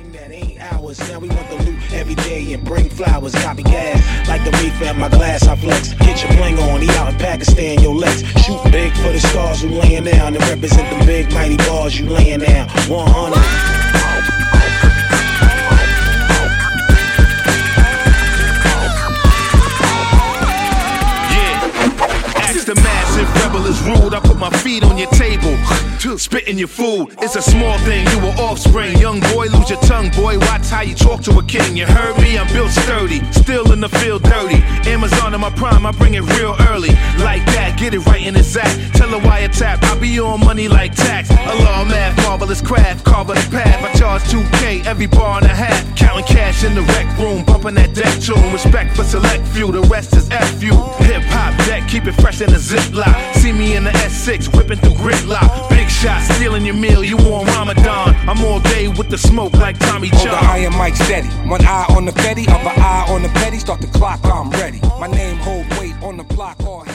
thing that ain't ours. Now we want the loot every day and bring flowers. Copy gas like the reef at my glass. I flex. Get your bling on. He out in Pakistan. Yo, let's shoot big for the stars who laying down and represent the big mighty bars you laying down. 100. The massive rebel is rude. I put my feet on your table, spitting your food. It's a small thing, you were offspring. Young boy, lose your tongue, boy. Watch how you talk to a king. You heard me, I'm built sturdy, still in the field dirty. Amazon in my prime, I bring it real early. Like that, get it right in his act. Tell her wiretap, I be on money like tax. Allah math, marvelous craft, carve the path. I charge 2K every bar and a half. Counting cash in the rec room, bumping that deck tune. Respect for select few, the rest is F you. Hip hop deck, keep it fresh in the Ziploc. See me in the S6, whipping through gridlock. Big shot, stealing your meal, you on Ramadan. I'm all day with the smoke like Tommy John. Hold the iron mic steady, one eye on the Fetty, other eye on the petty. Start the clock, I'm ready. My name hold weight on the block, all